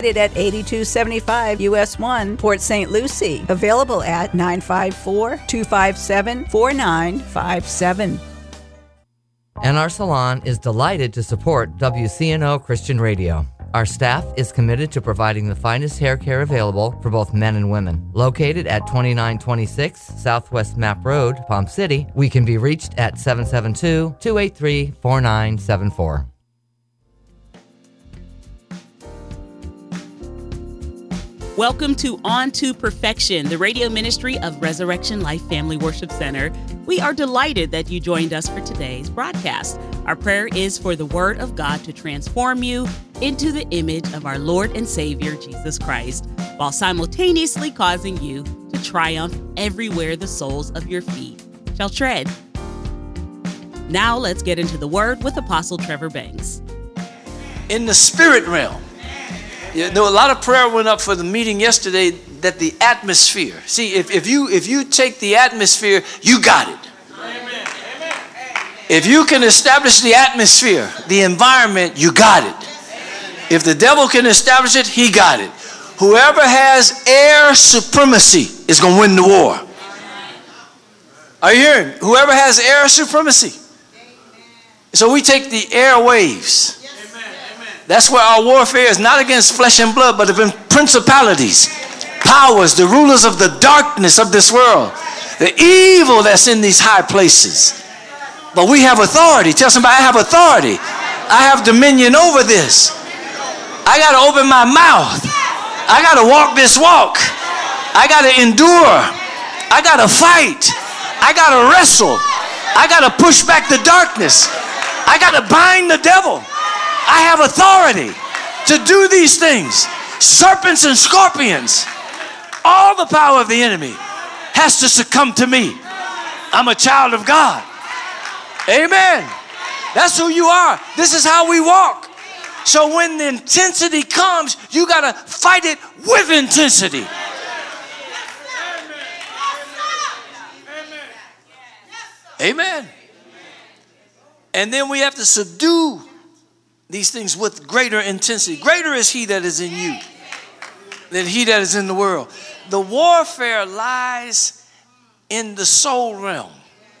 At 8275 US 1, Port St. Lucie. Available at 954-257-4957. And our salon is delighted to support WCNO Christian Radio. Our staff is committed to providing the finest hair care available for both men and women. Located at 2926 Southwest Map Road, Palm City, we can be reached at 772-283-4974. Welcome to On to Perfection, the radio ministry of Resurrection Life Family Worship Center. We are delighted that you joined us for today's broadcast. Our prayer is for the Word of God to transform you into the image of our Lord and Savior, Jesus Christ, while simultaneously causing you to triumph everywhere the soles of your feet shall tread. Now let's get into the Word with Apostle Trevor Banks. In the spirit realm, there were a lot of prayer went up for the meeting yesterday that the atmosphere. See, if you take the atmosphere, you got it. Amen. If you can establish the atmosphere, the environment, you got it. If the devil can establish it, he got it. Whoever has air supremacy is going to win the war. Are you hearing? Whoever has air supremacy. So we take the airwaves. That's where our warfare is, not against flesh and blood, but against principalities, powers, the rulers of the darkness of this world, the evil that's in these high places. But we have authority. Tell somebody, I have authority. I have dominion over this. I got to open my mouth. I got to walk this walk. I got to endure. I got to fight. I got to wrestle. I got to push back the darkness. I got to bind the devil. I have authority to do these things. Serpents and scorpions. All the power of the enemy has to succumb to me. I'm a child of God. Amen. That's who you are. This is how we walk. So when the intensity comes, you got to fight it with intensity. Amen. And then we have to subdue these things with greater intensity. Greater is he that is in you than he that is in the world. The warfare lies in the soul realm.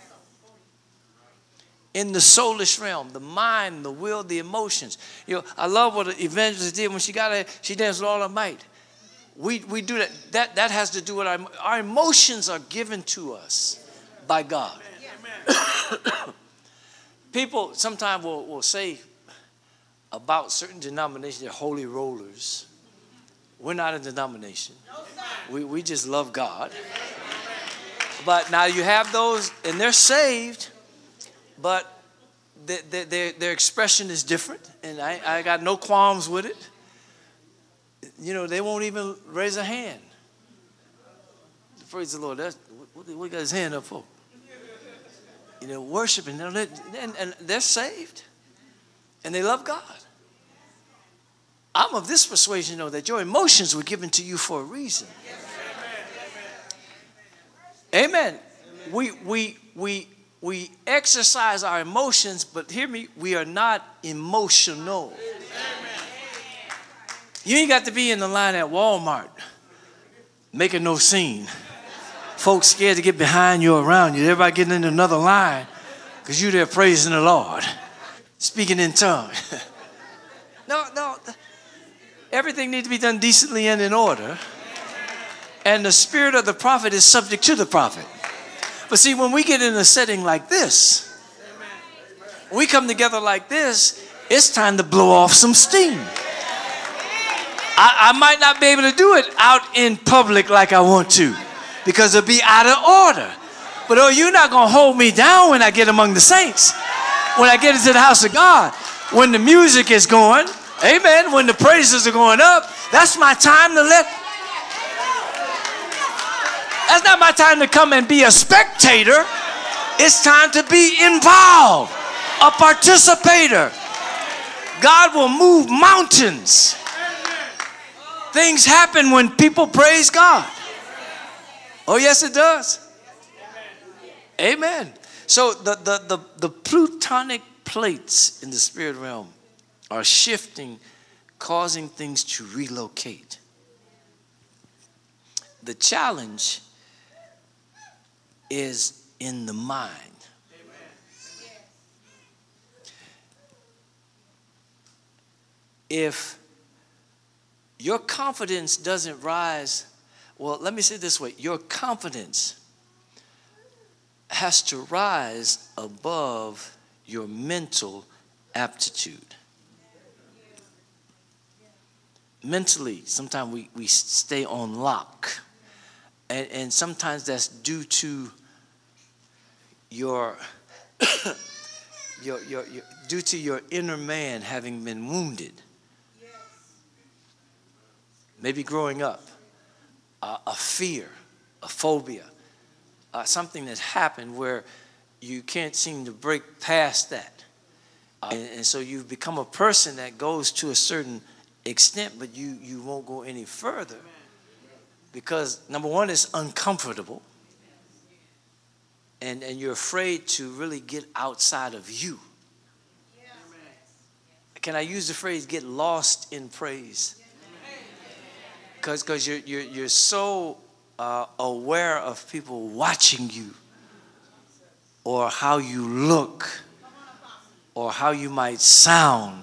In the soulish realm, the mind, the will, the emotions. You know, I love what the evangelist did when she got there. She danced with all her might. We do that. That has to do with our emotions are given to us by God. People sometimes will say about certain denominations, they're holy rollers. We're not a denomination. We just love God. But now you have those, and they're saved, but their expression is different, and I got no qualms with it. You know, they won't even raise a hand. Praise the Lord. That's what got his hand up for? You know, worshiping, and they're saved, and they love God. I'm of this persuasion, though, that your emotions were given to you for a reason. Amen. We exercise our emotions, but hear me, we are not emotional. You ain't got to be in the line at Walmart making no scene. Folks scared to get behind you or around you. Everybody getting into another line because you there praising the Lord, speaking in tongues. No. Everything needs to be done decently and in order. And the spirit of the prophet is subject to the prophet. But see, when we get in a setting like this, when we come together like this, it's time to blow off some steam. I might not be able to do it out in public like I want to, because it'll be out of order. But you're not going to hold me down when I get among the saints. When I get into the house of God, when the music is going, amen, when the praises are going up, that's my time to that's not my time to come and be a spectator. It's time to be involved, a participator. God will move mountains. Things happen when people praise God. Oh, yes, it does. Amen. So the plutonic plates in the spirit realm are shifting causing things to relocate. The challenge is in the mind. If your confidence doesn't rise, well, let me say it this way, your confidence has to rise above your mental aptitude. Mentally, sometimes we stay on lock. And sometimes that's due to your due to your inner man having been wounded. Maybe growing up, a fear, a phobia, something that happened where you can't seem to break past that. And so you've become a person that goes to a certain extent, but you won't go any further because, number one, it's uncomfortable. And you're afraid to really get outside of you. Can I use the phrase, get lost in praise? Because you're so aware of people watching you, or how you look, or how you might sound.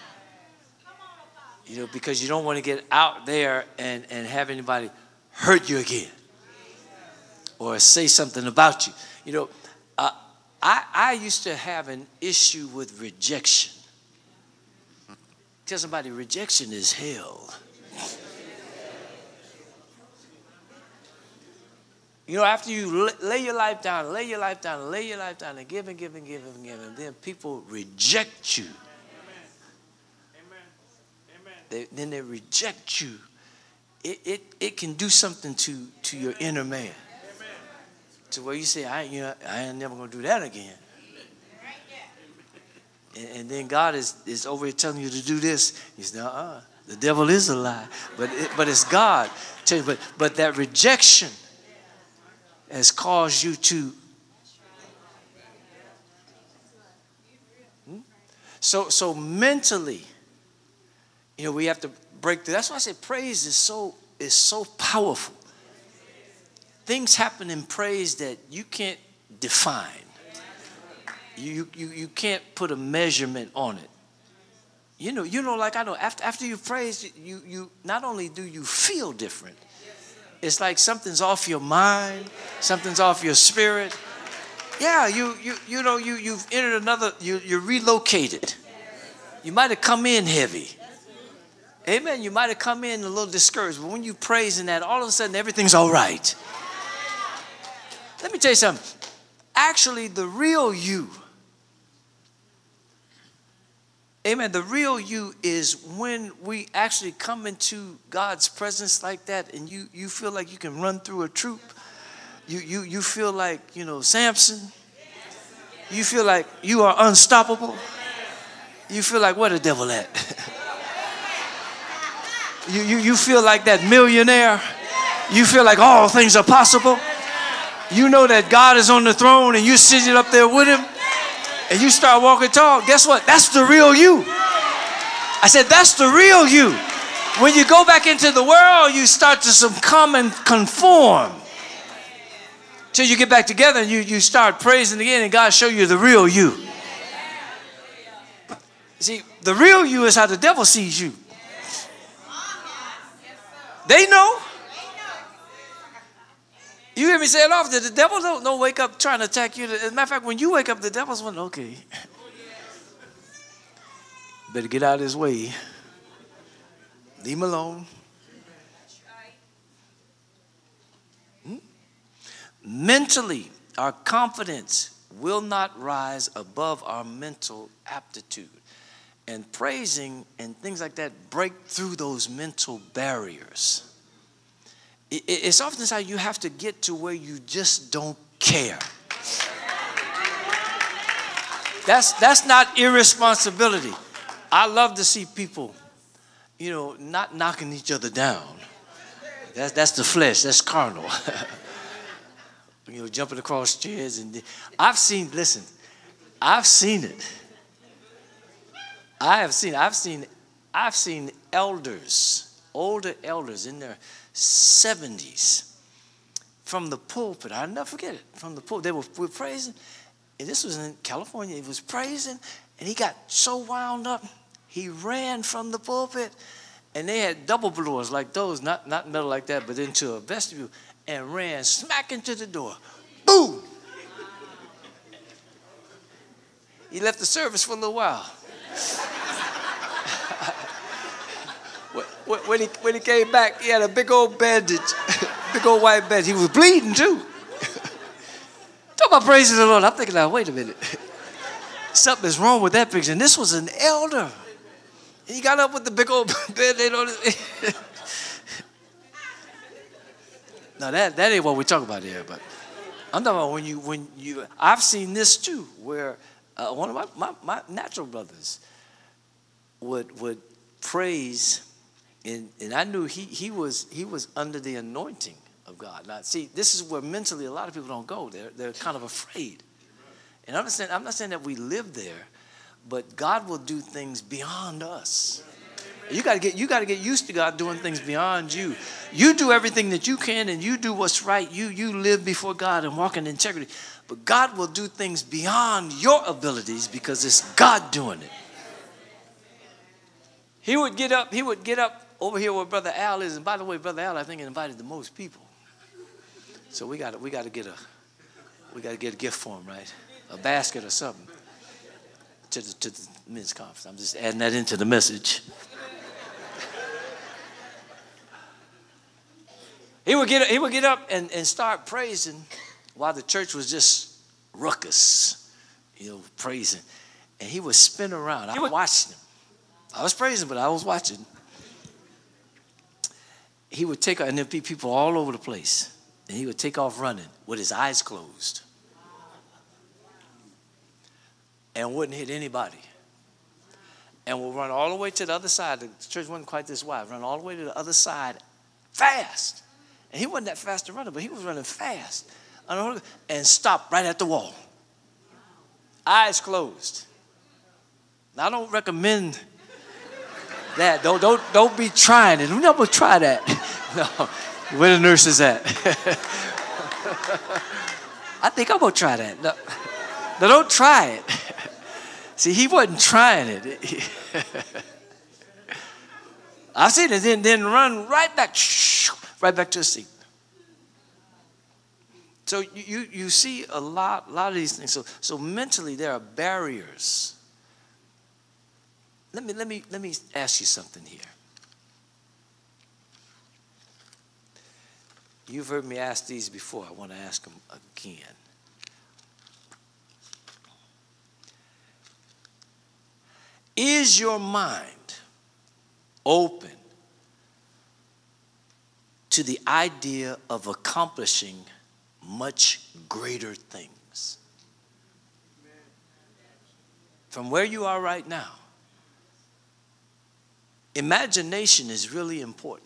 You know, because you don't want to get out there and have anybody hurt you again or say something about you. You know, I used to have an issue with rejection. Tell somebody, rejection is hell. You know, after you lay your life down, and give, and then people reject you. Then they reject you. It can do something to your inner man. To where you say, I ain't never going to do that again. And then God is over here telling you to do this. You say, the devil is a lie. But it's God. Tell you, but that rejection has caused you to. So mentally, you know, we have to break through. That's why I say praise is so powerful. Things happen in praise that you can't define. You can't put a measurement on it. You know, like I know, after you praise, you not only do you feel different, it's like something's off your mind, something's off your spirit. Yeah, you've entered another, you're relocated. You might have come in heavy. Amen. You might have come in a little discouraged, but when you praise in that, all of a sudden everything's all right. Let me tell you something. Actually, the real you, amen, the real you is when we actually come into God's presence like that, and you feel like you can run through a troop. You feel like, you know, Samson. You feel like you are unstoppable. You feel like, where the devil at? You feel like that millionaire. You feel like all things are possible. You know that God is on the throne and you're sitting up there with him and you start walking tall. Guess what? That's the real you. I said, that's the real you. When you go back into the world, you start to succumb and conform. Till you get back together and you start praising again and God show you the real you. See, the real you is how the devil sees you. They know. You hear me say it often. The devil don't wake up trying to attack you. As a matter of fact, when you wake up, the devil's wondering, okay, better get out of his way. Leave him alone. Mentally, our confidence will not rise above our mental aptitude. And praising and things like that break through those mental barriers. It's often how you have to get to where you just don't care. That's not irresponsibility. I love to see people, you know, not knocking each other down. That's the flesh. That's carnal. You know, jumping across chairs. And I've seen it. I've seen I've seen elders, older elders in their 70s, from the pulpit. I'll never forget it. From the pulpit, they were praising, and this was in California. He was praising, and he got so wound up, he ran from the pulpit, and they had double doors like those, not metal like that, but into a vestibule, and ran smack into the door. Boom! He left the service for a little while. When he came back, he had a big old bandage, big old white bandage. He was bleeding too. Talk about praising the Lord. I'm thinking, now, wait a minute. Something is wrong with that picture. And this was an elder. He got up with the big old band-aid on his. Now that ain't what we talk about here, but I'm talking about when you. I've seen this too, where one of my natural brothers would praise, and I knew he was under the anointing of God. Now, see, this is where mentally a lot of people don't go. They're kind of afraid. And I'm not saying that we live there, but God will do things beyond us. You got to get used to God doing things beyond you. You do everything that you can, and you do what's right. You live before God and walk in integrity. But God will do things beyond your abilities because it's God doing it. He would get up over here where Brother Al is. And by the way, Brother Al, I think, invited the most people. So we got to get a gift for him, right? A basket or something to the men's conference. I'm just adding that into the message. He would get up and start praising while the church was just ruckus, praising. And he would spin around. I watched him. I was praising, but I was watching. He would take, and there'd be people all over the place. And he would take off running with his eyes closed. And wouldn't hit anybody. And would run all the way to the other side. The church wasn't quite this wide. Run all the way to the other side fast. And he wasn't that fast a runner, but he was running fast. And stopped right at the wall. Eyes closed. Now, I don't recommend that. Don't be trying it. Who never try that? No. Where the nurse is at? I think I'm going to try that. No, don't try it. See, he wasn't trying it. I've seen it, then run right back to a seat. So you see a lot of these things. So mentally there are barriers. Let me ask you something here. You've heard me ask these before. I want to ask them again. Is your mind open to the idea of accomplishing much greater things? From where you are right now, imagination is really important.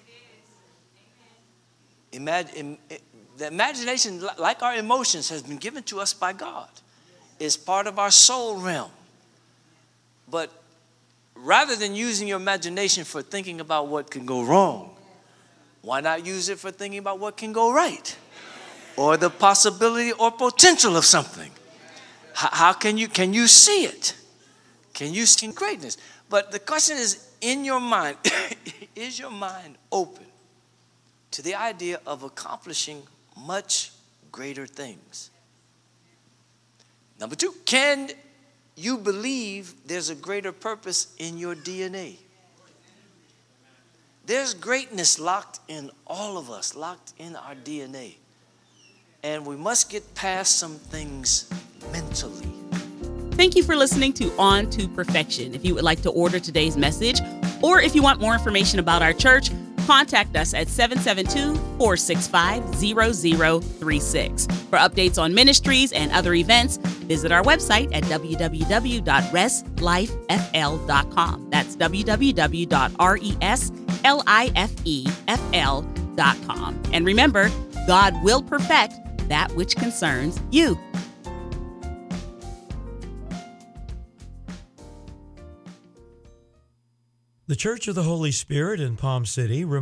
The imagination, like our emotions, has been given to us by God. It's part of our soul realm. But rather than using your imagination for thinking about what can go wrong, why not use it for thinking about what can go right? Or the possibility or potential of something. How can you see it? Can you see greatness? But the question is, in your mind, is your mind open to the idea of accomplishing much greater things? Number two, can you believe there's a greater purpose in your DNA? There's greatness locked in all of us, locked in our DNA. And we must get past some things mentally. Thank you for listening to On to Perfection. If you would like to order today's message, or if you want more information about our church, contact us at 772-465-0036. For updates on ministries and other events, visit our website at www.reslifefl.com. That's www.reslifefl.com. And remember, God will perfect that which concerns you. The Church of the Holy Spirit in Palm City